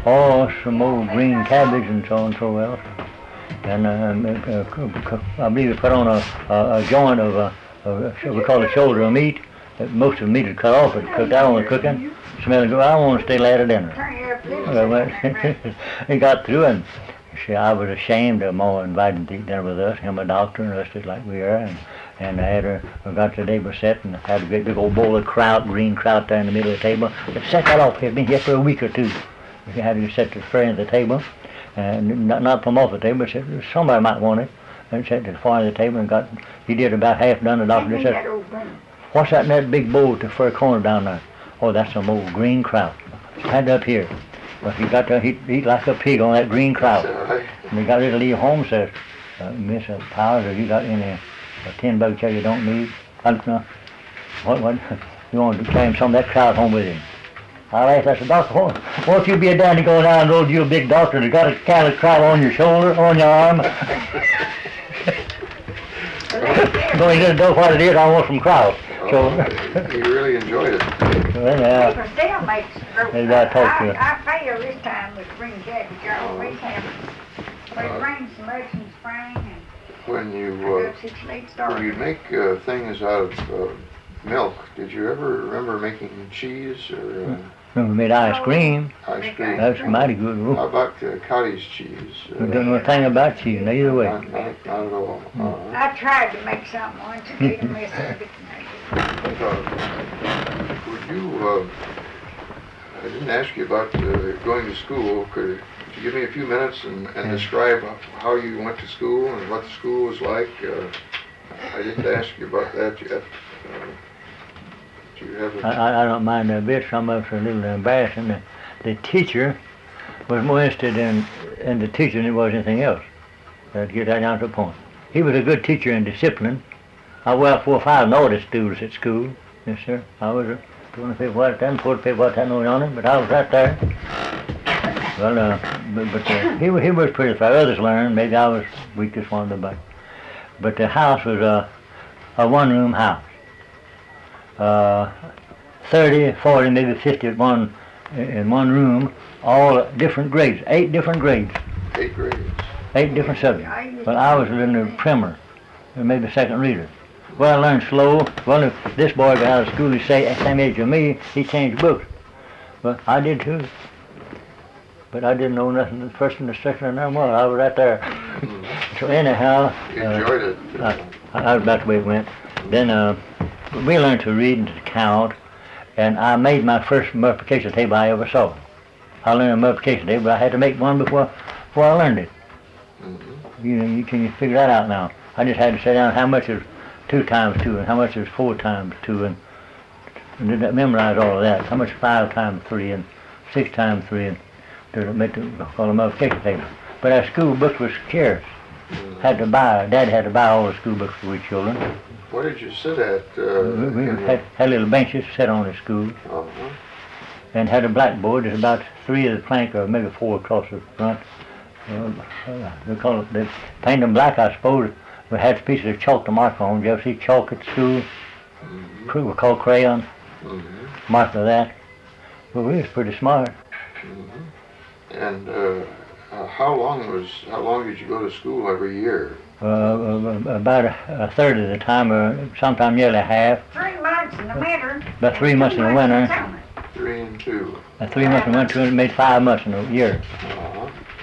Oh, some old green cabbage and so else. And I believe we put on a joint of we call it shoulder of meat. Most of the meat is cut off, but cooked out on the cooking. Smelling good. I want to stay late at dinner. He got through, and I was ashamed of Ma inviting to eat dinner with us, him a doctor and us just like we are. And I had her, we got to the table set and had a great big old bowl of kraut, green kraut there in the middle of the table. But set that off. It had been here for a week or two. We had to set the front of the table, and not from off the table, but said somebody might want it. And set to the far of the table and he did about half done. The doctor said, "What's that in that big bowl at the far corner down there?" "Oh, that's some old green kraut. Had it up here." But he got to eat like a pig on that green kraut. And he got ready to leave home, says, "Miss Powers, have you got any tin bugs here you don't need? What? You want to carry some of that kraut home with him?" I laughed. I said, "Doctor, won't you be a dandy go down the road to you a big doctor that got a can of kraut on your shoulder, on your arm?" Going to know what it is, I want some kraut. So you really enjoyed it. Well, yeah. People still makes Maybe I talked to you. I failed this time with green cabbage. I always have it. But it rains so much in the spring and when you make things out of milk, did you ever remember making cheese or? We made ice cream. Ice cream. That's mighty good. How about cottage cheese? We don't know a thing about cheese, either way. Not at all. I tried to make something once and didn't miss it. Would you, I didn't ask you about going to school. Could you give me a few minutes and describe how you went to school and what the school was like? I didn't ask you about that yet. I don't mind a bit. Some of us are a little embarrassing. The teacher was more interested in the teacher than it was anything else. To get that down to the point. He was a good teacher in discipline. I was 4 or 5 naughty students at school. Yes, sir. I was a 25th what then, 45th what that on it, but I was right there. Well, he was pretty fair. Others learned. Maybe I was weakest one of the bunch. But the house was a one-room house. 30, 40, maybe 50 in one room, all different grades, 8 different grades. 8 grades. 8 different subjects. Well, I was in the primer, or maybe second reader. Well, I learned slow. Well, if this boy got out of school, he's the same age as me, he changed books. But I did too. But I didn't know nothing the first and the second and then one. I was right there. So anyhow, you enjoyed it. I was about the way it went. Then we learned to read and to count, and I made my first multiplication table I ever saw. I learned a multiplication table, but I had to make one before I learned it. You can figure that out now. I just had to say down how much is 2 times 2 and how much is 4 times 2 and did memorize all of that. How much 5 times 3 and 6 times 3 and to make call a multiplication table. But our school books were scarce. Dad had to buy all the school books for we children. What did you sit at? We had little benches set on the school. And had a blackboard. There's about 3 of the plank or maybe 4 across the front. They painted them black, I suppose. We had pieces of chalk to mark on. Did you ever see chalk at school? We were called crayons. Mark of that. Well, we was pretty smart. And how long did you go to school every year? About a third of the time, or sometime nearly half. 3 months in the winter. About 3 months in the winter. 3 and 2. 3 months in the winter, and made 5 months in a year.